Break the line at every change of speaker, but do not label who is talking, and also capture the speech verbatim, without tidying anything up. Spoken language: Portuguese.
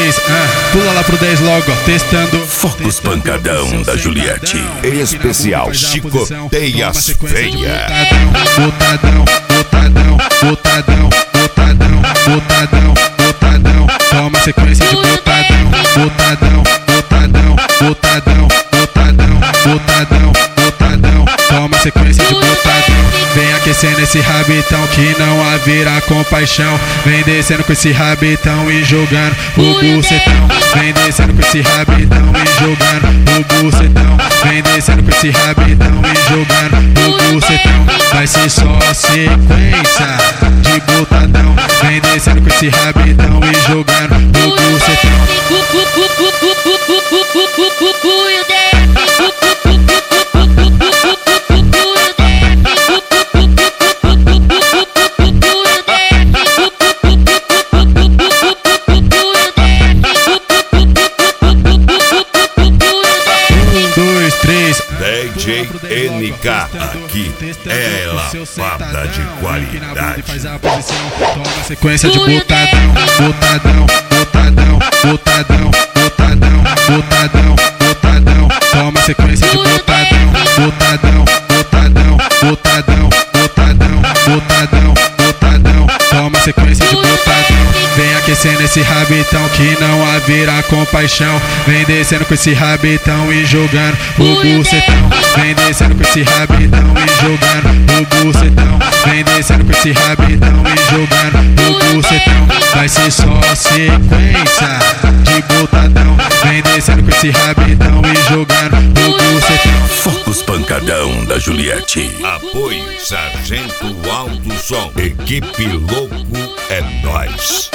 três, ah, pula lá pro dez logo, ó, testando.
Focus pancadão da Juliette. Especial Chicoteias Feia.
Botadão, botadão, botadão, botadão, botadão, botadão. Toma sequência de botadão, botadão, botadão, botadão, botadão, botadão, botadão. Toma sequência de botadão. Vem aquecendo esse rabitão que não haverá compaixão. Vem descendo com esse rabitão e jogando o bucetão. Vem descendo com esse rabitão e jogando o bucetão. Vem descendo com esse rabitão e jogando o bucetão. Vai ser só a sequência de botadão. Vem descendo com esse rabitão e jogando o bucetão.
D J N K, aqui é lapada de qualidade.
Toma sequência de botadão, botadão, botadão, botadão, botadão, botadão, botadão. Toma sequência de botadão, botadão, botadão, botadão, botadão, botadão, botadão. Toma sequência de botadão. Vem aquecendo esse rabitão que não haverá compaixão. Vem descendo com esse rabitão e jogando o bucetão. Vem descendo com esse rabitão e jogando o bucetão. Vem descendo com esse rabitão e jogando o bucetão. Vai ser só a sequência de botadão. Vem descendo com esse rabitão e jogando o bucetão.
Focus pancadão da Juliette. Apoio Sargento Alto Som. Equipe Louco é nóis.